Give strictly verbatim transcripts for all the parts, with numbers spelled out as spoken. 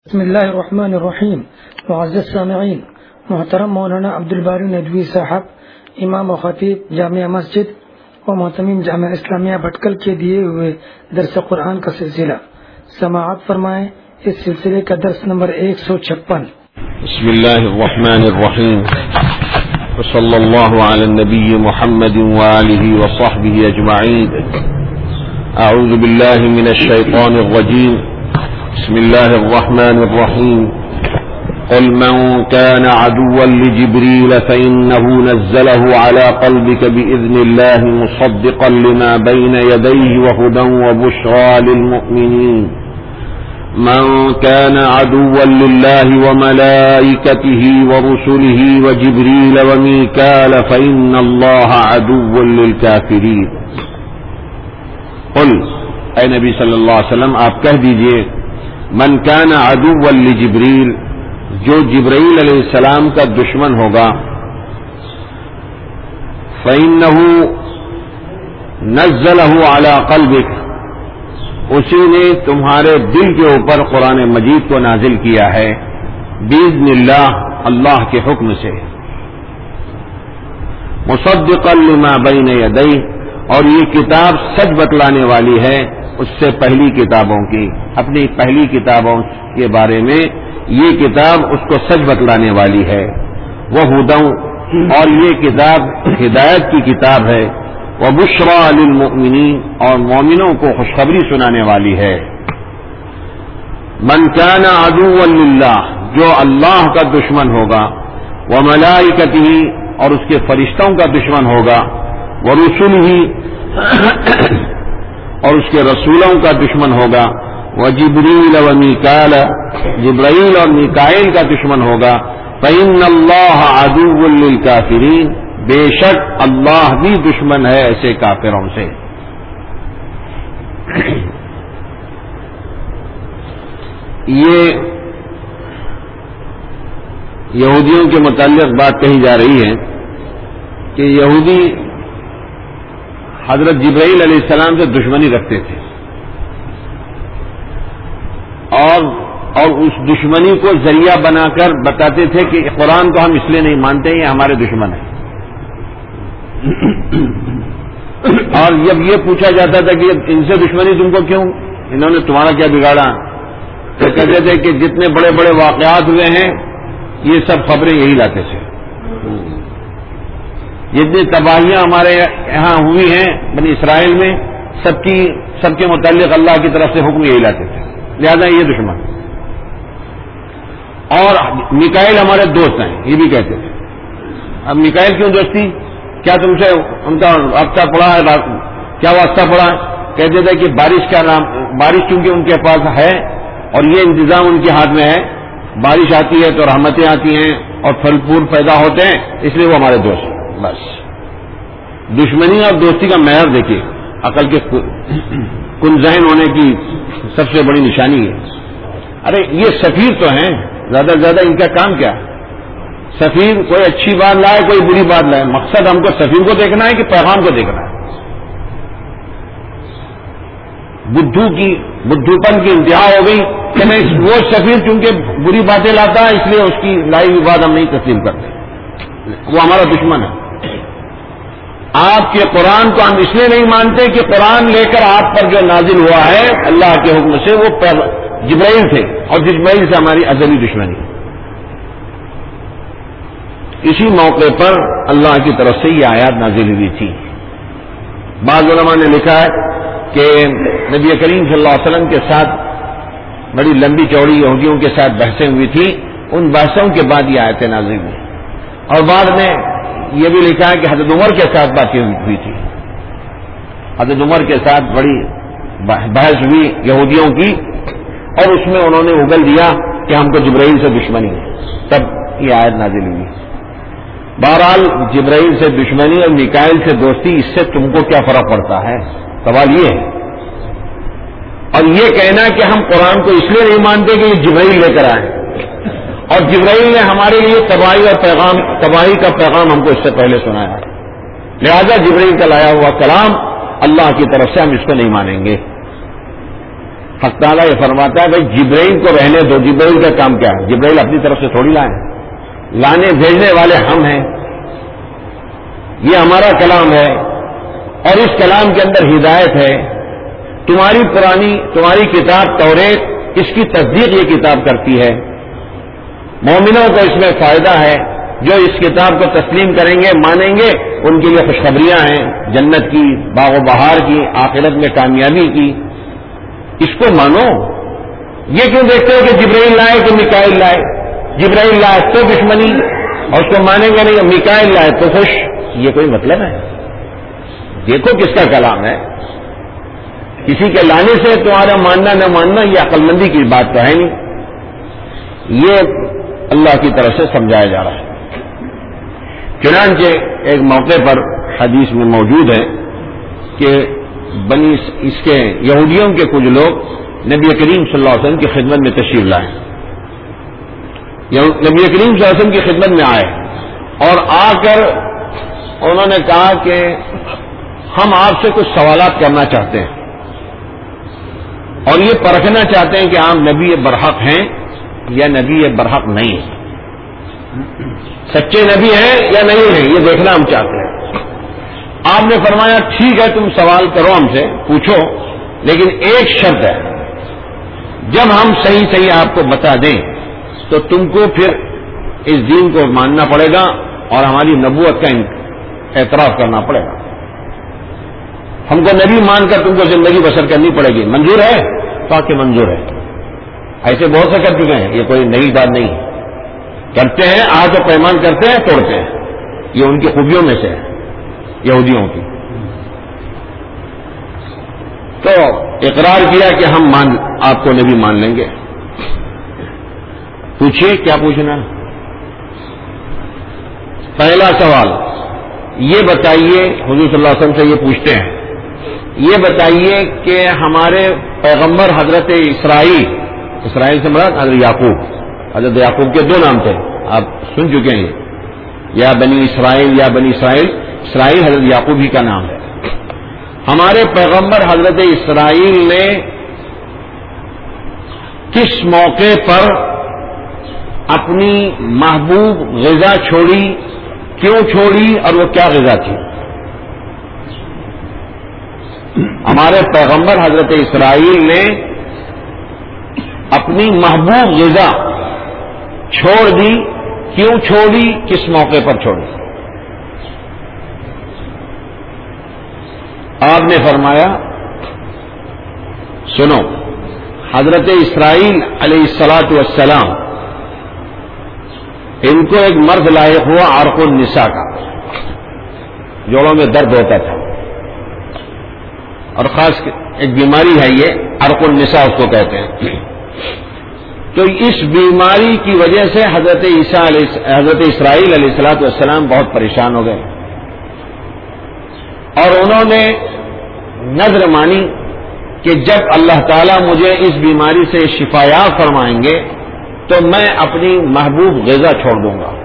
بسم اللہ الرحمن الرحیم. معزز سامعین، محترم مولانا عبدالباری ندوی صاحب، امام و خطیب جامعہ مسجد و محتمیم جامعہ اسلامیہ بھٹکل کے دیے ہوئے درس قرآن کا سلسلہ سماعت فرمائیں. اس سلسلے کا درس نمبر ایک سو چھپن. بسم اللہ الرحمن الرحیم وصلی اللہ علی النبی محمد وآلہ وصحبہ اجمعین. اعوذ باللہ من الشیطان الرجیم. بسم الله الرحمن الرحيم. قل من كان عدوا لجبريل فإنه نزله على قلبك بإذن الله مصدقا لما بين يديه وهدى وبشرى للمؤمنين. من كان عدوا لله وملائكته ورسله وجبريل وميكال فإن الله عدو للكافرين. قل اے نبی صلی اللہ علیہ وسلم آپ کہہ دیجئے، من کان عدوا لجبریل، جو جبرائیل علیہ السلام کا دشمن ہوگا، فإنه نزلہ علی قلبک، اسی نے تمہارے دل کے اوپر قرآن مجید کو نازل کیا ہے، بإذن اللہ، اللہ کے حکم سے، مصدقا لما بین یدیہ، اور یہ کتاب سچ بتلانے والی ہے اس سے پہلی کتابوں کی. اپنی پہلی کتابوں کے بارے میں یہ کتاب اس کو سچ بتلانے والی ہے. وہ ہدی، اور یہ کتاب ہدایت کی کتاب ہے. وہ بشریٰ للمؤمنین، اور مومنوں کو خوشخبری سنانے والی ہے. من کان عدوا للہ، جو اللہ کا دشمن ہوگا، وملائکتہ، اور اس کے فرشتوں کا دشمن ہوگا، ورسلہ، اور اس کے رسولوں کا دشمن ہوگا، وجبریل ومیکال، جبرائیل اور میکائیل کا دشمن ہوگا، فإن اللہ عدو للکافرین، بے شک اللہ بھی دشمن ہے ایسے کافروں سے. یہ یہودیوں کے متعلق بات کہی جا رہی ہے کہ یہودی حضرت جبرائیل علیہ السلام سے دشمنی رکھتے تھے، اور اور اس دشمنی کو ذریعہ بنا کر بتاتے تھے کہ قرآن کو ہم اس لیے نہیں مانتے، یہ ہمارے دشمن ہیں. اور جب یہ پوچھا جاتا تھا کہ ان سے دشمنی تم کو کیوں، انہوں نے تمہارا کیا بگاڑا، تو کہتے تھے کہ جتنے بڑے بڑے واقعات ہوئے ہیں یہ سب خبریں یہی لاتے تھے، جتنی تباہیاں ہمارے یہاں ہوئی ہیں بنی اسرائیل میں، سب کی سب کے متعلق اللہ کی طرف سے حکم یہی لاتے تھے، لہذا یہ دشمن. اور میکائیل ہمارے دوست ہیں، یہ بھی کہتے تھے. اب میکائیل کیوں دوستی، کیا تم سے ان کا رابطہ پڑا ہے، کیا واسطہ پڑا؟ کہتے تھے کہ بارش کا نام، بارش چونکہ ان کے پاس ہے اور یہ انتظام ان کے ہاتھ میں ہے، بارش آتی ہے تو رحمتیں آتی ہیں اور پھل پھول پیدا ہوتے ہیں، اس لیے وہ ہمارے دوست ہیں. بس دشمنی اور دوستی کا معیار دیکھیے، عقل کے کن ذہن ہونے کی سب سے بڑی نشانی ہے. ارے یہ سفیر تو ہیں، زیادہ سے زیادہ ان کا کام کیا ہے؟ سفیر کوئی اچھی بات لائے کوئی بری بات لائے، مقصد ہم کو سفیر کو دیکھنا ہے کہ پیغام کو دیکھنا ہے. بدھو کی بدھوپن کی انتہا ہو گئی کہ نہیں، وہ سفیر چونکہ بری باتیں لاتا ہے اس لیے اس کی لائی ہوئی بات ہم نہیں تسلیم کرتے، وہ ہمارا دشمن ہے. آپ کے قرآن کو ہم اس لیے نہیں مانتے کہ قرآن لے کر آپ پر جو نازل ہوا ہے اللہ کے حکم سے، وہ جبرائیل تھے، اور جبرائیل سے ہماری ازلی دشمنی. اسی موقع پر اللہ کی طرف سے یہ آیات نازل ہوئی تھی. بعض علماء نے لکھا ہے کہ نبی کریم صلی اللہ علیہ وسلم کے ساتھ بڑی لمبی چوڑی یہودیوں کے ساتھ بحثیں ہوئی تھی، ان بحثوں کے بعد یہ آیتیں نازل ہوئی. اور بعد میں یہ بھی لکھا ہے کہ حضرت عمر کے ساتھ باتیں ہوئی تھی، حضرت عمر کے ساتھ بڑی بحث ہوئی یہودیوں کی، اور اس میں انہوں نے اگل دیا کہ ہم کو جبرائیل سے دشمنی ہے، تب یہ آیت نازل ہوئی. بہرحال جبرائیل سے دشمنی اور میکائیل سے دوستی، اس سے تم کو کیا فرق پڑتا ہے؟ سوال یہ ہے. اور یہ کہنا کہ ہم قرآن کو اس لیے نہیں مانتے کہ یہ جبرائیل لے کر آئے، اور جبرائیل نے ہمارے لیے تباہی اور پیغام تباہی کا پیغام ہم کو اس سے پہلے سنایا، لہذا جبرائیل کا لایا ہوا کلام اللہ کی طرف سے ہم اس کو نہیں مانیں گے. حق تعالیٰ یہ فرماتا ہے بھائی جبرائیل کو رہنے دو، جبرائیل کا کام کیا ہے؟ جبرائیل اپنی طرف سے تھوڑی لائیں، لانے بھیجنے والے ہم ہیں، یہ ہمارا کلام ہے اور اس کلام کے اندر ہدایت ہے۔ تمہاری پرانی تمہاری کتاب توریت، اس کی تصدیق یہ کتاب کرتی ہے، مومنوں کو اس میں فائدہ ہے، جو اس کتاب کو تسلیم کریں گے مانیں گے ان کے لیے خوشخبریاں ہیں، جنت کی، باغ و بہار کی، آخرت میں کامیابی کی، اس کو مانو۔ یہ کیوں دیکھتے ہو کہ جبرائیل لائے کہ میکائیل لائے؟ جبرائیل لائے تو دشمنی اور اس کو مانیں گے نہیں، میکائیل لائے تو خوش، یہ کوئی مطلب ہے؟ دیکھو کس کا کلام ہے، کسی کے لانے سے تمہارا ماننا نہ ماننا یہ عقل مندی کی بات تو ہے نہیں، یہ اللہ کی طرف سے سمجھایا جا رہا ہے۔ چنانچہ ایک موقع پر حدیث میں موجود ہے کہ بنی اس کے یہودیوں کے کچھ لوگ نبی کریم صلی اللہ علیہ وسلم کی خدمت میں تشریف لائے، نبی کریم صلی اللہ علیہ وسلم کی خدمت میں آئے اور آ کر انہوں نے کہا کہ ہم آپ سے کچھ سوالات کرنا چاہتے ہیں اور یہ پرکھنا چاہتے ہیں کہ آپ نبی برحق ہیں یا نبی برحق نہیں ہیں، سچے نبی ہیں یا نہیں ہیں، یہ دیکھنا ہم چاہتے ہیں۔ آپ نے فرمایا ٹھیک ہے تم سوال کرو ہم سے، پوچھو، لیکن ایک شرط ہے، جب ہم صحیح صحیح آپ کو بتا دیں تو تم کو پھر اس دین کو ماننا پڑے گا اور ہماری نبوت کا اعتراف کرنا پڑے گا، ہم کو نبی مان کر تم کو زندگی بسر کرنی پڑے گی، منظور ہے؟ تاکہ منظور ہے۔ ایسے بہت سے کر چکے ہیں، یہ کوئی نئی بات نہیں ہے، کرتے ہیں، آج و پیمان کرتے ہیں، توڑتے ہیں، یہ ان کی خوبیوں میں سے ہے یہودیوں کی۔ تو اقرار کیا کہ ہم مان آپ کو نبی مان لیں گے۔ پوچھیے کیا پوچھنا؟ پہلا سوال یہ بتائیے، حضور صلی اللہ علیہ وسلم سے یہ پوچھتے ہیں، یہ بتائیے کہ ہمارے پیغمبر حضرت اسرائیل، اسرائیل سے مراد حضرت یعقوب، حضرت یعقوب کے دو نام تھے، آپ سن چکے ہیں، یا بنی اسرائیل یا بنی اسرائیل، اسرائیل حضرت یعقوب ہی کا نام ہے۔ ہمارے پیغمبر حضرت اسرائیل نے کس موقع پر اپنی محبوب غذا چھوڑی، کیوں چھوڑی اور وہ کیا غذا تھی؟ ہمارے پیغمبر حضرت اسرائیل نے اپنی محبوب غذا چھوڑ دی، کیوں چھوڑی، کس موقع پر چھوڑی؟ آپ نے فرمایا سنو، حضرت اسرائیل علیہ الصلاۃ والسلام ان کو ایک مرض لاحق ہوا عرق النساء کا، جوڑوں میں درد ہوتا تھا اور خاص ایک بیماری ہے یہ عرق النساء اس کو کہتے ہیں۔ تو اس بیماری کی وجہ سے حضرت عیسیٰ علیہ حضرت اسرائیل علیہ الصلاۃ والسلام بہت پریشان ہو گئے اور انہوں نے نذر مانی کہ جب اللہ تعالیٰ مجھے اس بیماری سے شفایاب فرمائیں گے تو میں اپنی محبوب غذا چھوڑ دوں گا،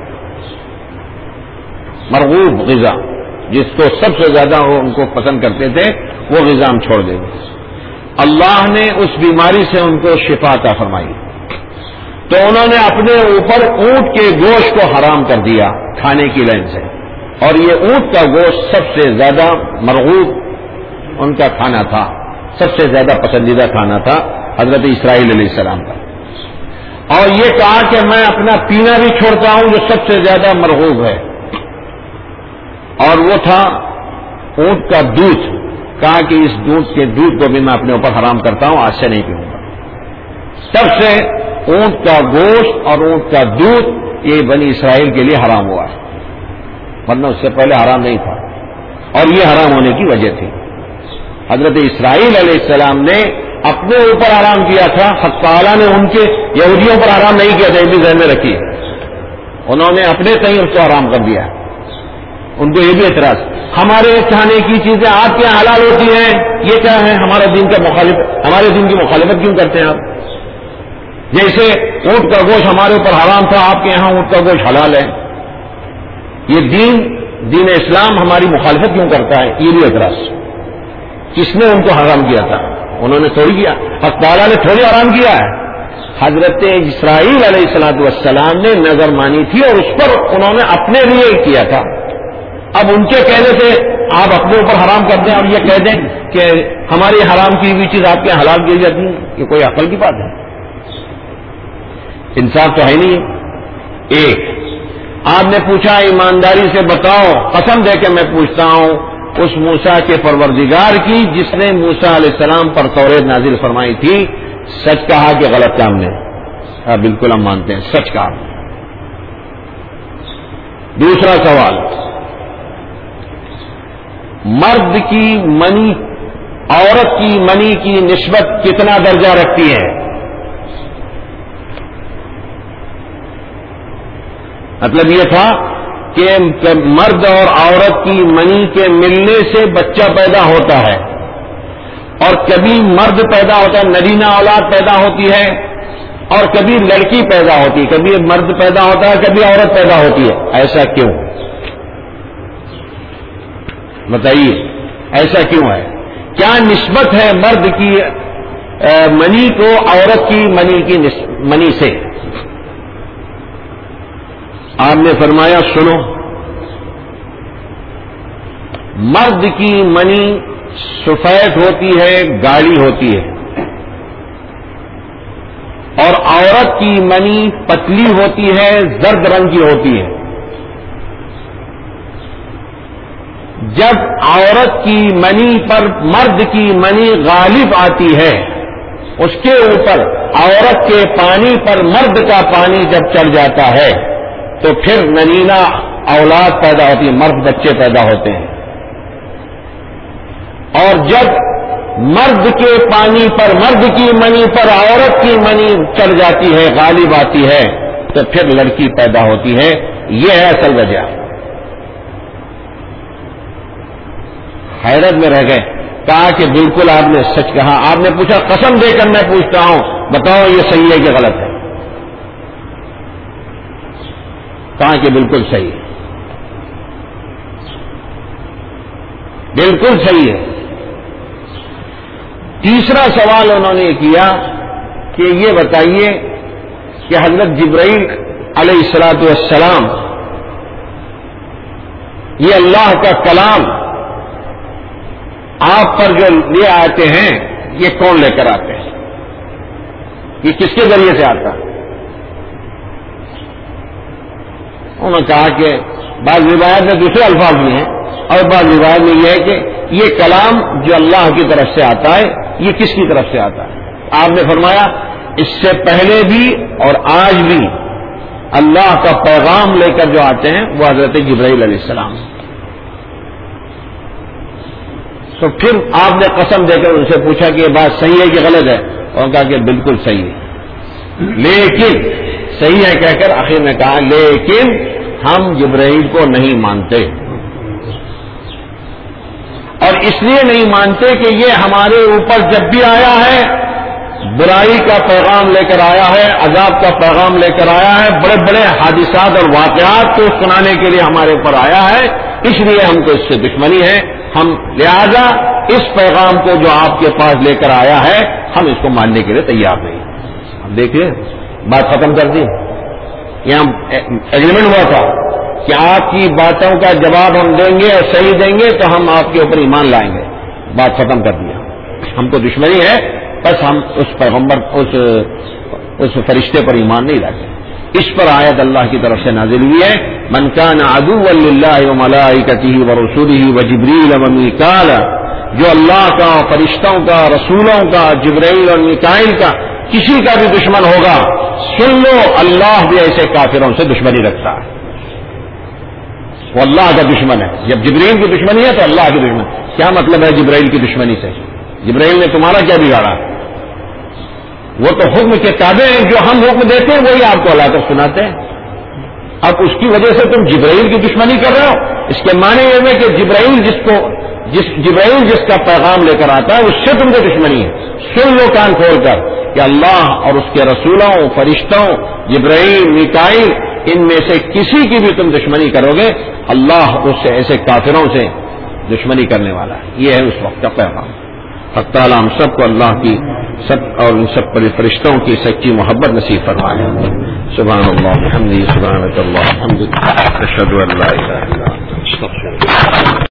مرغوب غذا جس کو سب سے زیادہ وہ ان کو پسند کرتے تھے وہ غذا ہم چھوڑ دیں گے۔ اللہ نے اس بیماری سے ان کو شفا عطا فرمائی تو انہوں نے اپنے اوپر اونٹ کے گوشت کو حرام کر دیا کھانے کی لائن سے، اور یہ اونٹ کا گوشت سب سے زیادہ مرغوب ان کا کھانا تھا، سب سے زیادہ پسندیدہ کھانا تھا حضرت اسرائیل علیہ السلام کا۔ اور یہ کہا کہ میں اپنا پینا بھی چھوڑتا ہوں جو سب سے زیادہ مرغوب ہے، اور وہ تھا اونٹ کا دودھ، کہا کہ اس دودھ کے دودھ کو بھی میں اپنے اوپر حرام کرتا ہوں، آج سے نہیں پیوں گا۔ تب سے اونٹ کا گوشت اور اونٹ کا دودھ یہ بنی اسرائیل کے لیے حرام ہوا ہے، ورنہ اس سے پہلے حرام نہیں تھا، اور یہ حرام ہونے کی وجہ تھی حضرت اسرائیل علیہ السلام نے اپنے اوپر حرام کیا تھا، حق تعالیٰ نے ان کے یہودیوں پر حرام نہیں کیا تھا، یہ بھی ذہن میں رکھیے، انہوں نے اپنے کہیں اس کو حرام کر دیا، ان کو یہ بھی اعتراض، ہمارے کھانے کی چیزیں آپ کے یہاں حلال ہوتی ہیں، یہ کیا ہے ہمارے دین کا مخالف، ہمارے دین کی مخالفت کیوں کرتے ہیں آپ؟ جیسے اونٹ کا گوشت ہمارے اوپر حرام تھا، آپ کے یہاں اونٹ کا گوشت حلال ہے، یہ دین دین اسلام ہماری مخالفت کیوں کرتا ہے؟ یہ بھی اعتراض، کس نے ان کو حرام کیا تھا؟ انہوں نے تھوڑی کیا، حق تعالیٰ نے تھوڑی حرام کیا ہے. حضرت اسرائیل علیہ الصلوۃ والسلام نے نظر مانی تھی اور اس پر انہوں نے اپنے لیے کیا تھا. اب ان کے کہنے سے آپ اپنے اوپر حرام کر دیں اور یہ کہہ دیں کہ ہماری حرام کی ہوئی چیز آپ کے یہاں حلال کی جاتی ہے، یہ کوئی عقل کی بات ہے؟ انصاف تو ہے نہیں. ایک آپ نے پوچھا ایمانداری سے بتاؤ، قسم دے کے میں پوچھتا ہوں اس موسیٰ کے پروردگار کی جس نے موسیٰ علیہ السلام پر توریت نازل فرمائی تھی، سچ کہا کہ غلط کام نے؟ ہاں بالکل ہم مانتے ہیں سچ کہا. دوسرا سوال، مرد کی منی عورت کی منی کی نسبت کتنا درجہ رکھتی ہے؟ مطلب یہ تھا کہ مرد اور عورت کی منی کے ملنے سے بچہ پیدا ہوتا ہے، اور کبھی مرد پیدا ہوتا ہے، نرینہ اولاد پیدا ہوتی ہے، اور کبھی لڑکی پیدا ہوتی ہے، کبھی مرد پیدا ہوتا ہے، کبھی عورت پیدا ہوتی ہے. ایسا کیوں؟ بتائیے ایسا کیوں ہے؟ کیا نسبت ہے مرد کی منی کو عورت کی منی کی منی سے؟ آپ نے فرمایا سنو، مرد کی منی سفید ہوتی ہے، گاڑی ہوتی ہے، اور عورت کی منی پتلی ہوتی ہے، زرد رنگ کی ہوتی ہے. جب عورت کی منی پر مرد کی منی غالب آتی ہے، اس کے اوپر عورت کے پانی پر مرد کا پانی جب چڑھ جاتا ہے تو پھر نرینہ اولاد پیدا ہوتی ہے، مرد بچے پیدا ہوتے ہیں. اور جب مرد کے پانی پر مرد کی منی پر عورت کی منی چڑھ جاتی ہے، غالب آتی ہے، تو پھر لڑکی پیدا ہوتی ہے. یہ ہے اصل وجہ. حیرت میں رہ گئے، کہا کہ بالکل آپ نے سچ کہا. آپ نے پوچھا قسم دے کر میں پوچھتا ہوں بتاؤ یہ صحیح ہے کہ غلط ہے؟ کہا کہ بالکل صحیح ہے، بالکل صحیح ہے. تیسرا سوال انہوں نے کیا کہ یہ بتائیے کہ حضرت جبرائیل علیہ الصلوۃ والسلام یہ اللہ کا کلام آپ پر جو لے آتے ہیں یہ کون لے کر آتے ہیں؟ یہ کس کے ذریعے سے آتا ہے؟ انہوں نے کہا کہ بعض روایات میں دوسرے الفاظ بھی ہیں اور بعض روایات میں یہ ہے کہ یہ کلام جو اللہ کی طرف سے آتا ہے یہ کس کی طرف سے آتا ہے؟ آپ نے فرمایا اس سے پہلے بھی اور آج بھی اللہ کا پیغام لے کر جو آتے ہیں وہ حضرت جبرائیل علیہ السلام. تو پھر آپ نے قسم دے کر ان سے پوچھا کہ یہ بات صحیح ہے کہ غلط ہے؟ اور کہا کہ بالکل صحیح ہے، لیکن صحیح ہے کہہ کر آخر میں کہا لیکن ہم جبرائیل کو نہیں مانتے. اور اس لیے نہیں مانتے کہ یہ ہمارے اوپر جب بھی آیا ہے برائی کا پیغام لے کر آیا ہے، عذاب کا پیغام لے کر آیا ہے، بڑے بڑے حادثات اور واقعات کو سنانے کے لیے ہمارے اوپر آیا ہے، اس لیے ہم کو اس سے دشمنی ہے. ہم لہذا اس پیغام کو جو آپ کے پاس لے کر آیا ہے ہم اس کو ماننے کے لیے تیار نہیں. اب دیکھیے بات ختم کر دی. یہاں ایگریمنٹ ہوا تھا کہ آپ کی باتوں کا جواب ہم دیں گے اور صحیح دیں گے تو ہم آپ کے اوپر ایمان لائیں گے. بات ختم کر دیا. ہم کو دشمنی ہے بس ہم اس پیغمبر اس اس فرشتے پر ایمان نہیں لاتے. اس پر آیت اللہ کی طرف سے نازل ہوئی ہے من کان عدوا للہ وملائکتہ ورسلہ وجبریل ومیکال. جو اللہ کا، فرشتوں کا، رسولوں کا، جبرائیل اور میکائیل کا کسی کا بھی دشمن ہوگا سن لو اللہ بھی ایسے کافروں سے دشمنی رکھتا ہے. وہ اللہ کا دشمن ہے. جب جبرائیل کی دشمنی ہے تو اللہ کی دشمن. کیا مطلب ہے جبرائیل کی دشمنی سے؟ جبرائیل نے تمہارا کیا بگاڑا؟ وہ تو حکم کے تابع ہیں، جو ہم حکم دیتے ہیں وہی آپ کو لا کر سناتے ہیں. اب اس کی وجہ سے تم جبرائیل کی دشمنی کر رہے ہو. اس کے معنی یہ ہے کہ جبرائیل جس کو جس جبرائیل جس کا پیغام لے کر آتا ہے اس سے تم کو دشمنی ہے. سن لو کان کھول کر کہ اللہ اور اس کے رسولوں، فرشتوں، جبرائیل، میکائیل، ان میں سے کسی کی بھی تم دشمنی کرو گے اللہ اس سے ایسے کافروں سے دشمنی کرنے والا ہے. یہ ہے اس وقت کا پیغام. حق تعالی ہم سب کو اللہ کی سب اور ان سب پر فرشتوں کی سچی محبت نصیب فرمائے. سبحان اللہ بحمدہ سبحانک اللہم وبحمدک اشہد ان لا الہ الا انت استغفرک.